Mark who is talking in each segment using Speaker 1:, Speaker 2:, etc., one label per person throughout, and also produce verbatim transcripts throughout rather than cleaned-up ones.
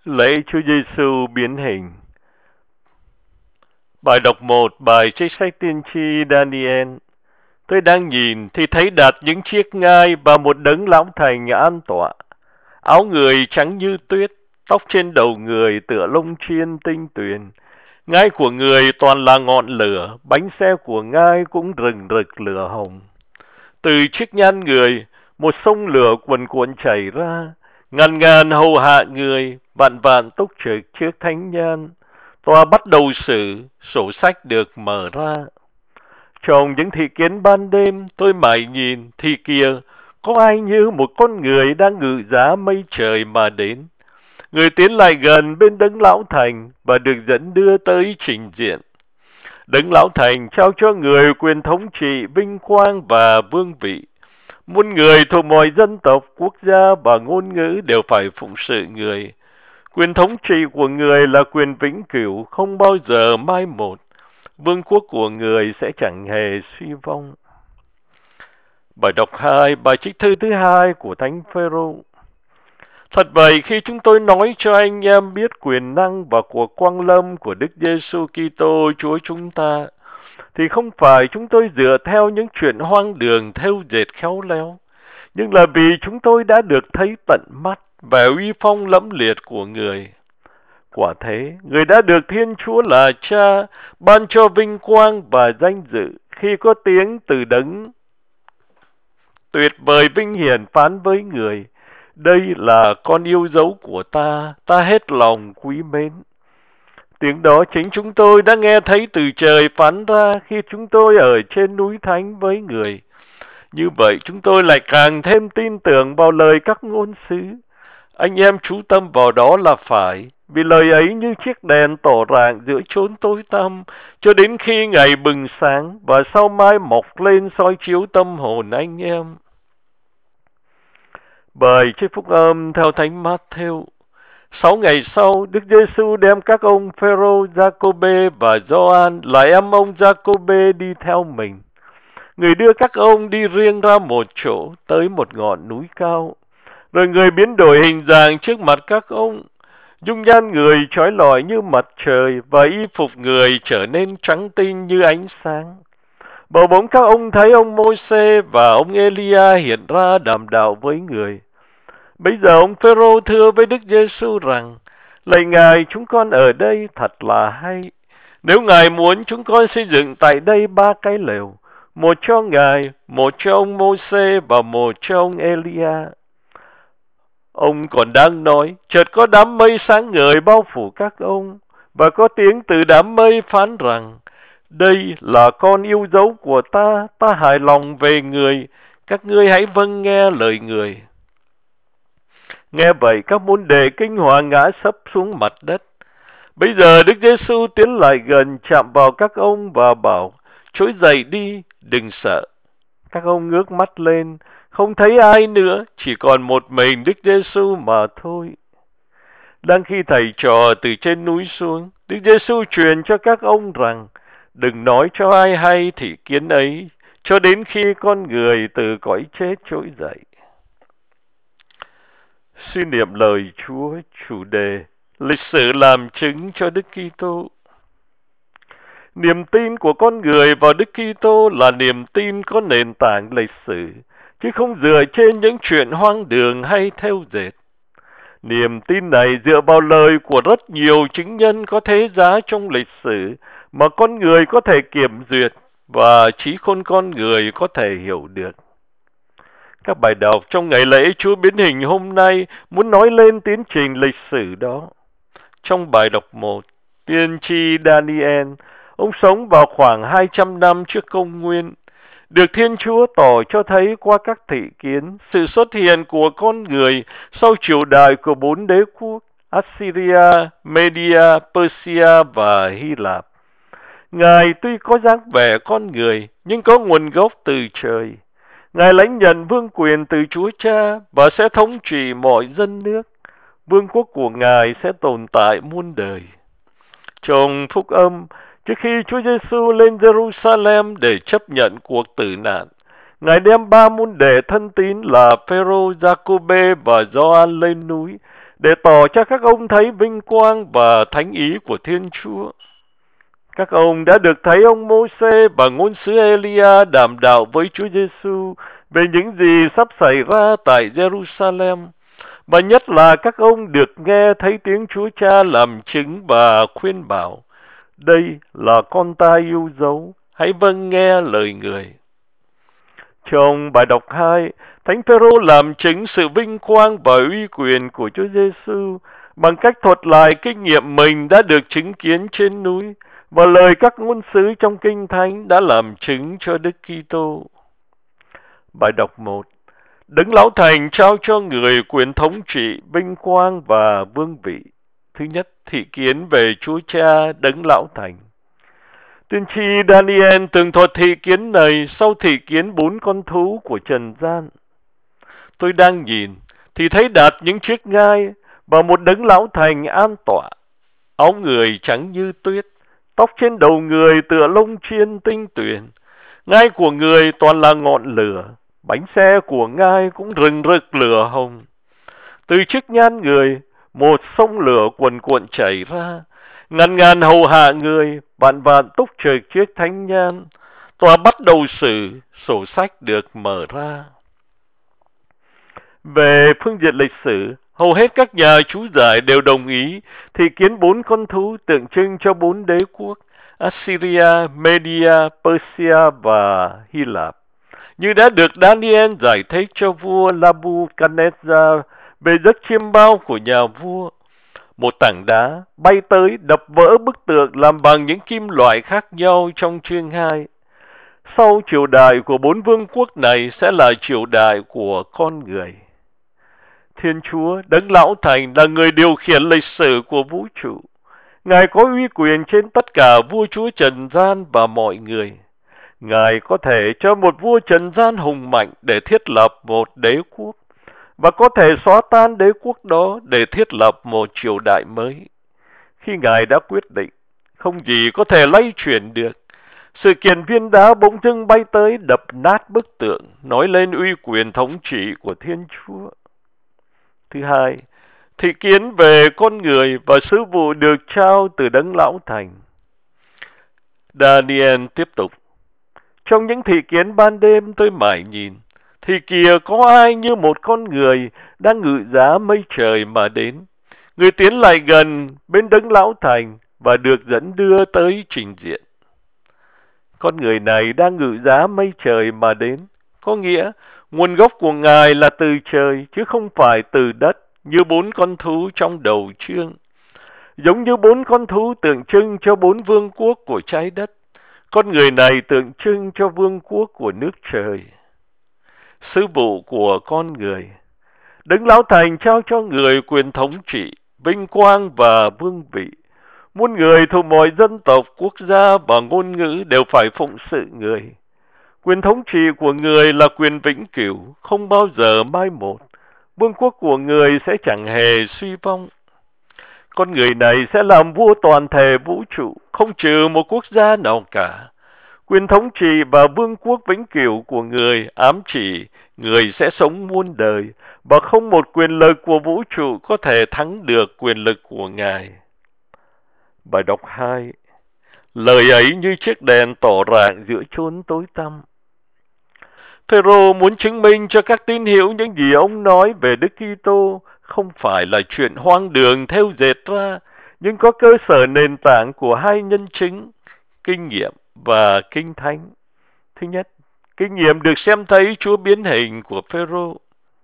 Speaker 1: Lễ Chúa Giêsu biến hình. Bài đọc một, bài trích sách tiên tri Daniel. Tôi đang nhìn thì thấy đặt những chiếc ngai và một đấng lão thành an tọa. Áo người trắng như tuyết, tóc trên đầu người tựa lông chiên tinh tuyền. Ngai của người toàn là ngọn lửa, bánh xe của ngai cũng rừng rực lửa hồng. Từ chiếc nhan người, một sông lửa cuồn cuộn chảy ra, ngàn ngàn hầu hạ người, vạn vạn túc trực trước thánh nhan. Tòa bắt đầu xử, sổ sách được mở ra. Trong những thị kiến ban đêm, tôi mải nhìn, thì kìa, có ai như một con người đang ngự giá mây trời mà đến. Người tiến lại gần bên đấng lão thành và được dẫn đưa tới trình diện. Đấng lão thành trao cho người quyền thống trị, vinh quang và vương vị. Muôn người thuộc mọi dân tộc, quốc gia và ngôn ngữ đều phải phụng sự người. Quyền thống trị của người là quyền vĩnh cửu, không bao giờ mai một. Vương quốc của người sẽ chẳng hề suy vong. Bài đọc hai, bài trích thư thứ hai của Thánh Phêrô. Thật vậy, khi chúng tôi nói cho anh em biết quyền năng và cuộc quang lâm của Đức Giêsu Kitô Chúa chúng ta, thì không phải chúng tôi dựa theo những chuyện hoang đường thêu dệt khéo léo, nhưng là vì chúng tôi đã được thấy tận mắt vẻ uy phong lẫm liệt của người. Quả thế, người đã được Thiên Chúa là Cha ban cho vinh quang và danh dự khi có tiếng từ đấng tuyệt vời vinh hiển phán với người: đây là con yêu dấu của ta, ta hết lòng quý mến. Tiếng đó chính chúng tôi đã nghe thấy từ trời phán ra khi chúng tôi ở trên núi Thánh với người. Như vậy chúng tôi lại càng thêm tin tưởng vào lời các ngôn sứ. Anh em chú tâm vào đó là phải, vì lời ấy như chiếc đèn tỏ rạng giữa chốn tối tăm, cho đến khi ngày bừng sáng và sau mai mọc lên soi chiếu tâm hồn anh em. Bài trích phúc âm theo Thánh Mát-thêu. Sáu ngày sau, Đức Giêsu đem các ông Phêrô, Giacôbê và Gioan là em ông Giacôbê đi theo mình. Người đưa các ông đi riêng ra một chỗ, tới một ngọn núi cao. Rồi người biến đổi hình dạng trước mặt các ông. Dung nhan người chói lọi như mặt trời và y phục người trở nên trắng tinh như ánh sáng. Bầu bỗng các ông thấy ông Môi-se và ông Elia hiện ra đàm đạo với người. Bây giờ ông Phêrô thưa với Đức Giêsu rằng: lạy Ngài, chúng con ở đây thật là hay. Nếu Ngài muốn, chúng con xây dựng tại đây ba cái lều, một cho Ngài, một cho ông Môi-se và một cho ông Elia. Ông còn đang nói, chợt có đám mây sáng ngời bao phủ các ông, và có tiếng từ đám mây phán rằng: đây là con yêu dấu của ta, ta hài lòng về người, các ngươi hãy vâng nghe lời người. Nghe vậy, các môn đệ kinh hoàng ngã sấp xuống mặt đất. Bây giờ Đức Giêsu tiến lại gần, chạm vào các ông và bảo: trỗi dậy đi, đừng sợ. Các ông ngước mắt lên, không thấy ai nữa, chỉ còn một mình Đức Giêsu mà thôi. Đang khi thầy trò từ trên núi xuống, Đức Giêsu truyền cho các ông rằng: đừng nói cho ai hay thị kiến ấy, cho đến khi con người từ cõi chết trỗi dậy. Suy niệm lời Chúa. Chủ đề: lịch sử làm chứng cho Đức Kitô. Niềm tin của con người vào Đức Kitô là niềm tin có nền tảng lịch sử, chứ không dựa trên những chuyện hoang đường hay thêu dệt. Niềm tin này dựa vào lời của rất nhiều chứng nhân có thế giá trong lịch sử mà con người có thể kiểm duyệt và trí khôn con người có thể hiểu được. Các bài đọc trong ngày lễ Chúa biến hình hôm nay muốn nói lên tiến trình lịch sử đó. Trong bài đọc một, tiên tri Daniel, ông sống vào khoảng hai trăm năm trước công nguyên, được Thiên Chúa tỏ cho thấy qua các thị kiến sự xuất hiện của con người sau triều đại của bốn đế quốc Assyria, Media, Persia và Hy Lạp. Ngài tuy có dáng vẻ con người nhưng có nguồn gốc từ trời. Ngài lãnh nhận vương quyền từ Chúa Cha và sẽ thống trị mọi dân nước. Vương quốc của Ngài sẽ tồn tại muôn đời. Trong phúc âm, trước khi Chúa Giêsu lên Jerusalem để chấp nhận cuộc tử nạn, Ngài đem ba môn đệ thân tín là Phêrô, Giacôbê và Gioan lên núi để tỏ cho các ông thấy vinh quang và thánh ý của Thiên Chúa. Các ông đã được thấy ông Mô-sê và ngôn sứ Ê-li-a đàm đạo với Chúa Giêsu về những gì sắp xảy ra tại Jerusalem, và nhất là các ông được nghe thấy tiếng Chúa Cha làm chứng và khuyên bảo: đây là con ta yêu dấu, hãy vâng nghe lời người. Trong bài đọc hai, Thánh Phêrô làm chứng sự vinh quang và uy quyền của Chúa Giêsu bằng cách thuật lại kinh nghiệm mình đã được chứng kiến trên núi và lời các ngôn sứ trong Kinh Thánh đã làm chứng cho Đức Kitô. Bài đọc một. Đấng Lão Thành trao cho người quyền thống trị, vinh quang và vương vị. Thứ nhất, thị kiến về Chúa Cha Đấng Lão Thành. Tiên tri Daniel tường thuật thị kiến này sau thị kiến bốn con thú của trần gian. Tôi đang nhìn thì thấy đặt những chiếc ngai và một đấng lão thành an tọa, áo người trắng như tuyết, tóc trên đầu người tựa lông chiên tinh tuyền. Ngai của người toàn là ngọn lửa, bánh xe của ngai cũng rừng rực lửa hồng. Từ chiếc nhan người, một sông lửa cuồn cuộn chảy ra, ngàn ngàn hầu hạ người, vạn vạn túc trực chiếc thánh nhan. Tòa bắt đầu xử, sổ sách được mở ra. Về phương diện lịch sử, hầu hết các nhà chú giải đều đồng ý thị kiến bốn con thú tượng trưng cho bốn đế quốc Assyria, Media, Persia và Hy Lạp, như đã được Daniel giải thích cho vua Nebuchadnezzar về giấc chiêm bao của nhà vua. Một tảng đá bay tới đập vỡ bức tượng làm bằng những kim loại khác nhau trong chương hai. Sau triều đại của bốn vương quốc này sẽ là triều đại của con người. Thiên Chúa Đấng Lão Thành là người điều khiển lịch sử của vũ trụ. Ngài có uy quyền trên tất cả vua chúa trần gian và mọi người. Ngài có thể cho một vua trần gian hùng mạnh để thiết lập một đế quốc, và có thể xóa tan đế quốc đó để thiết lập một triều đại mới. Khi Ngài đã quyết định, không gì có thể lay chuyển được. Sự kiện viên đá bỗng dưng bay tới đập nát bức tượng, nói lên uy quyền thống trị của Thiên Chúa. Thứ hai, thị kiến về con người và sứ vụ được trao từ Đấng Lão Thành. Daniel tiếp tục. Trong những thị kiến ban đêm tôi mải nhìn, thì kìa có ai như một con người đang ngự giá mây trời mà đến. Người tiến lại gần bên Đấng Lão Thành và được dẫn đưa tới trình diện. Con người này đang ngự giá mây trời mà đến, có nghĩa nguồn gốc của Ngài là từ trời chứ không phải từ đất, như bốn con thú trong đầu chương. Giống như bốn con thú tượng trưng cho bốn vương quốc của trái đất, con người này tượng trưng cho vương quốc của nước trời. Sứ vụ của con người. Đấng Lão Thành trao cho người quyền thống trị, vinh quang và vương vị. Muôn người thuộc mọi dân tộc, quốc gia và ngôn ngữ đều phải phụng sự người. Quyền thống trị của người là quyền vĩnh cửu, không bao giờ mai một. Vương quốc của người sẽ chẳng hề suy vong. Con người này sẽ làm vua toàn thể vũ trụ, không trừ một quốc gia nào cả. Quyền thống trị và vương quốc vĩnh cửu của người ám chỉ người sẽ sống muôn đời, và không một quyền lực của vũ trụ có thể thắng được quyền lực của Ngài. Bài đọc hai. Lời ấy như chiếc đèn tỏ rạng giữa chốn tối tăm. Phêrô muốn chứng minh cho các tín hữu những gì ông nói về Đức Kitô không phải là chuyện hoang đường theo dệt ra, nhưng có cơ sở nền tảng của hai nhân chứng, kinh nghiệm và kinh thánh. Thứ nhất, kinh nghiệm được xem thấy Chúa biến hình của Phêrô.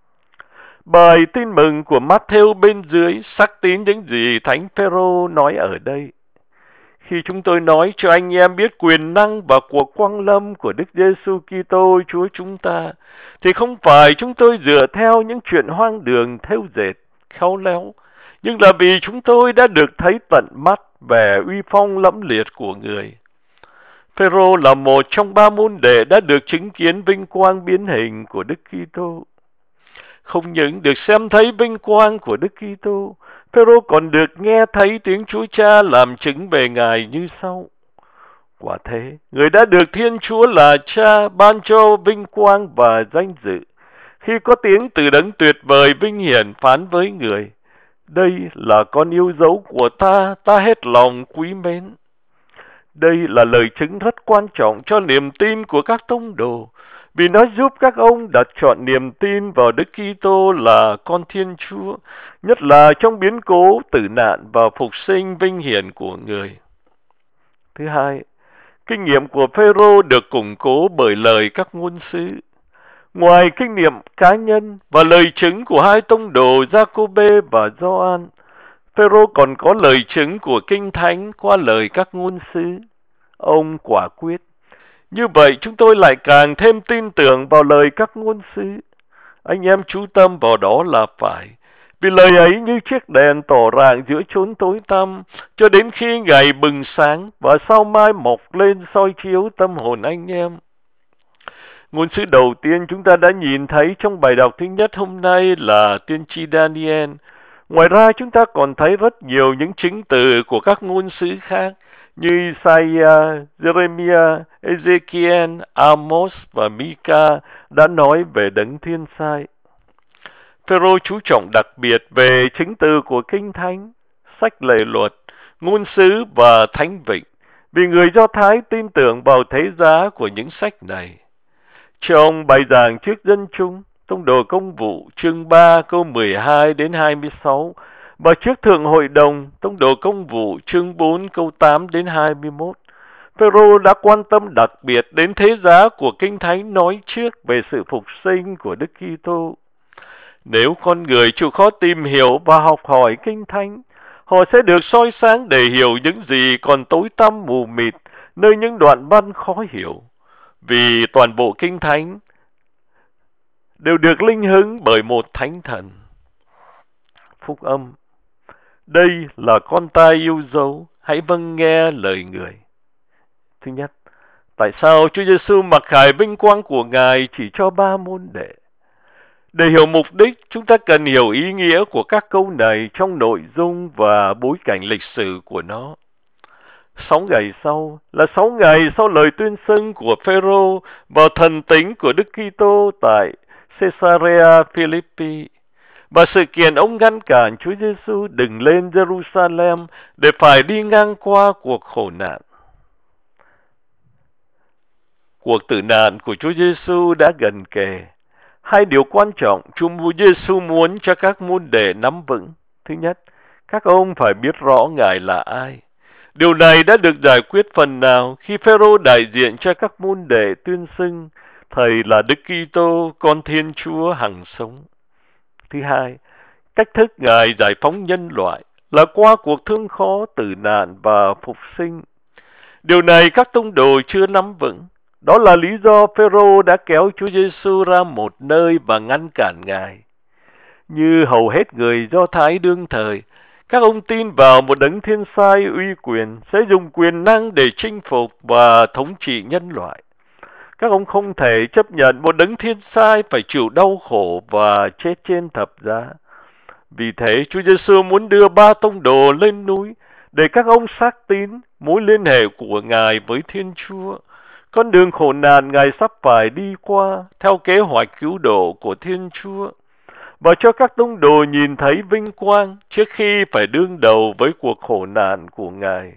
Speaker 1: Bài tin mừng của Matthew bên dưới xác tín những gì Thánh Phêrô nói ở đây. Khi chúng tôi nói cho anh em biết quyền năng và cuộc quang lâm của Đức Giêsu Kitô Chúa chúng ta, thì không phải chúng tôi dựa theo những chuyện hoang đường thêu dệt, khéo léo, nhưng là vì chúng tôi đã được thấy tận mắt về uy phong lẫm liệt của người. Phêrô là một trong ba môn đệ đã được chứng kiến vinh quang biến hình của Đức Kitô. Không những được xem thấy vinh quang của Đức Kitô, Phêrô còn được nghe thấy tiếng Chúa Cha làm chứng về Ngài như sau. Quả thế, người đã được Thiên Chúa là Cha ban cho vinh quang và danh dự, khi có tiếng từ Đấng tuyệt vời vinh hiển phán với người: Đây là con yêu dấu của ta, ta hết lòng quý mến. Đây là lời chứng rất quan trọng cho niềm tin của các tông đồ, vì nó giúp các ông đặt chọn niềm tin vào Đức Kitô là con Thiên Chúa, nhất là trong biến cố tử nạn và phục sinh vinh hiển của người. Thứ hai, kinh nghiệm của Phêrô được củng cố bởi lời các ngôn sứ. Ngoài kinh nghiệm cá nhân và lời chứng của hai tông đồ Giacôbê và Gioan, Phêrô còn có lời chứng của Kinh Thánh qua lời các ngôn sứ. Ông quả quyết. Như vậy chúng tôi lại càng thêm tin tưởng vào lời các ngôn sứ. Anh em chú tâm vào đó là phải. Vì lời ấy như chiếc đèn tỏ rạng giữa chốn tối tăm, cho đến khi ngày bừng sáng và sau mai mọc lên soi chiếu tâm hồn anh em. Ngôn sứ đầu tiên chúng ta đã nhìn thấy trong bài đọc thứ nhất hôm nay là tiên tri Daniel. Ngoài ra chúng ta còn thấy rất nhiều những chứng từ của các ngôn sứ khác như Isaiah, Jeremiah, Ezekiel, Amos và Micah đã nói về đấng thiên sai. Phêrô chú trọng đặc biệt về chứng từ của Kinh Thánh, sách lề luật, ngôn sứ và thánh vịnh, vì người Do Thái tin tưởng vào thế giá của những sách này. Trong bài giảng trước dân chúng, Tông đồ Công vụ chương ba câu mười hai đến hai mươi sáu và trước Thượng Hội đồng, Tông đồ Công vụ chương bốn câu tám đến hai mươi mốt, Phêrô đã quan tâm đặc biệt đến thế giá của Kinh Thánh nói trước về sự phục sinh của Đức Kitô. Nếu con người chịu khó tìm hiểu và học hỏi Kinh Thánh, họ sẽ được soi sáng để hiểu những gì còn tối tăm mù mịt nơi những đoạn văn khó hiểu. Vì toàn bộ Kinh Thánh đều được linh hứng bởi một thánh thần. Phúc âm. Đây là con ta yêu dấu, hãy vâng nghe lời người. Thứ nhất, tại sao Chúa Giêsu mặc khải vinh quang của Ngài chỉ cho ba môn đệ? Để hiểu mục đích, chúng ta cần hiểu ý nghĩa của các câu này trong nội dung và bối cảnh lịch sử của nó. Sáu ngày sau là sáu ngày sau lời tuyên xưng của Phêrô vào thần tính của Đức Kitô tại Caesarea Philippi, và sự kiện ông ngăn cản Chúa Giêsu đừng lên Jerusalem để phải đi ngang qua cuộc khổ nạn. Cuộc tử nạn của Chúa Giêsu đã gần kề. Hai điều quan trọng Chúa Giêsu muốn cho các môn đệ nắm vững. Thứ nhất, các ông phải biết rõ Ngài là ai. Điều này đã được giải quyết phần nào khi Phêrô đại diện cho các môn đệ tuyên xưng Thầy là Đức Kitô, con Thiên Chúa hằng sống. Thứ hai, cách thức Ngài giải phóng nhân loại là qua cuộc thương khó, tử nạn và phục sinh. Điều này các tông đồ chưa nắm vững. Đó là lý do Phêrô đã kéo Chúa Giêsu ra một nơi và ngăn cản Ngài. Như hầu hết người Do Thái đương thời, các ông tin vào một đấng thiên sai uy quyền sẽ dùng quyền năng để chinh phục và thống trị nhân loại. Các ông không thể chấp nhận một đấng thiên sai phải chịu đau khổ và chết trên thập giá. Vì thế, Chúa Giêsu muốn đưa ba tông đồ lên núi để các ông xác tín mối liên hệ của Ngài với Thiên Chúa, con đường khổ nạn Ngài sắp phải đi qua theo kế hoạch cứu độ của Thiên Chúa, và cho các tông đồ nhìn thấy vinh quang trước khi phải đương đầu với cuộc khổ nạn của Ngài.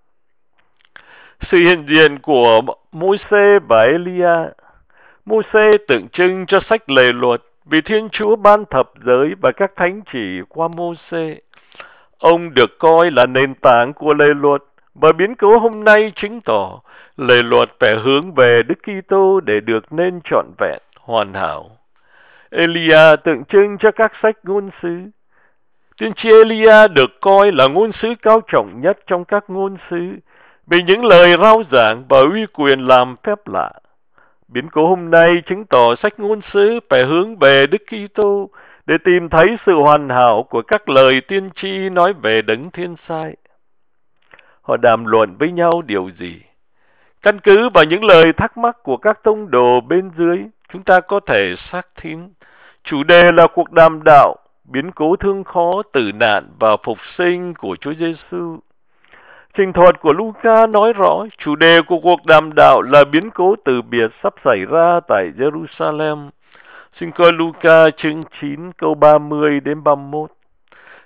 Speaker 1: Sự hiện diện của Môi-se và Elia. Môi-se tượng trưng cho sách lề luật vì Thiên Chúa ban thập giới và các thánh chỉ qua Môi-se. Ông được coi là nền tảng của lề luật, và biến cố hôm nay chứng tỏ lề luật phải hướng về Đức Kitô để được nên trọn vẹn, hoàn hảo. Elia tượng trưng cho các sách ngôn sứ. Tiên tri Elia được coi là ngôn sứ cao trọng nhất trong các ngôn sứ vì những lời rao giảng và uy quyền làm phép lạ. Biến cố hôm nay chứng tỏ sách ngôn sứ phải hướng về Đức Kitô để tìm thấy sự hoàn hảo của các lời tiên tri nói về đấng thiên sai. Họ đàm luận với nhau điều gì? Căn cứ vào những lời thắc mắc của các tông đồ bên dưới, chúng ta có thể xác thín. Chủ đề là cuộc đàm đạo, biến cố thương khó, tử nạn và phục sinh của Chúa Giêsu. Trình thuật của Luca nói rõ chủ đề của cuộc đàm đạo là biến cố từ biệt sắp xảy ra tại Jerusalem. Xin coi Luca chương chín câu ba mươi đến ba mươi mốt.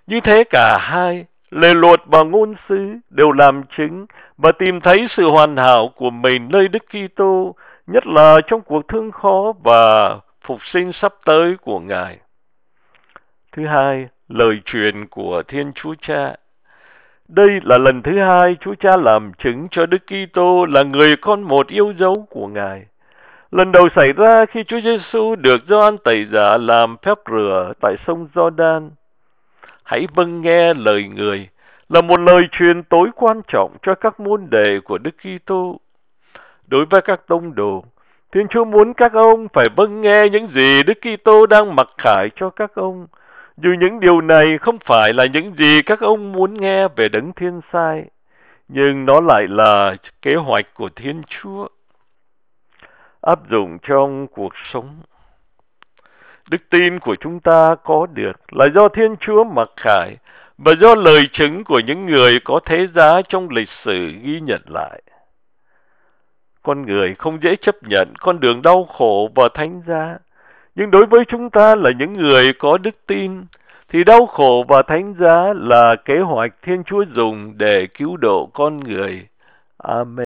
Speaker 1: Như thế cả hai, lời luật và ngôn sứ đều làm chứng và tìm thấy sự hoàn hảo của mình nơi Đức Kitô, nhất là trong cuộc thương khó và phục sinh sắp tới của Ngài. Thứ hai, lời truyền của Thiên Chúa Cha. Đây là lần thứ hai Chúa Cha làm chứng cho Đức Kitô là người con một yêu dấu của Ngài. Lần đầu xảy ra khi Chúa Giêsu được Gioan Tẩy Giả làm phép rửa tại sông Giođan. Hãy vâng nghe lời người là một lời truyền tối quan trọng cho các môn đệ của Đức Kitô. Đối với các tông đồ, Thiên Chúa muốn các ông phải vâng nghe những gì Đức Kitô đang mặc khải cho các ông, dù những điều này không phải là những gì các ông muốn nghe về Đấng Thiên Sai, nhưng nó lại là kế hoạch của Thiên Chúa. Áp dụng trong cuộc sống. Đức tin của chúng ta có được là do Thiên Chúa mặc khải và do lời chứng của những người có thế giá trong lịch sử ghi nhận lại. Con người không dễ chấp nhận con đường đau khổ và thánh giá, nhưng đối với chúng ta là những người có đức tin, thì đau khổ và thánh giá là kế hoạch Thiên Chúa dùng để cứu độ con người. Amen.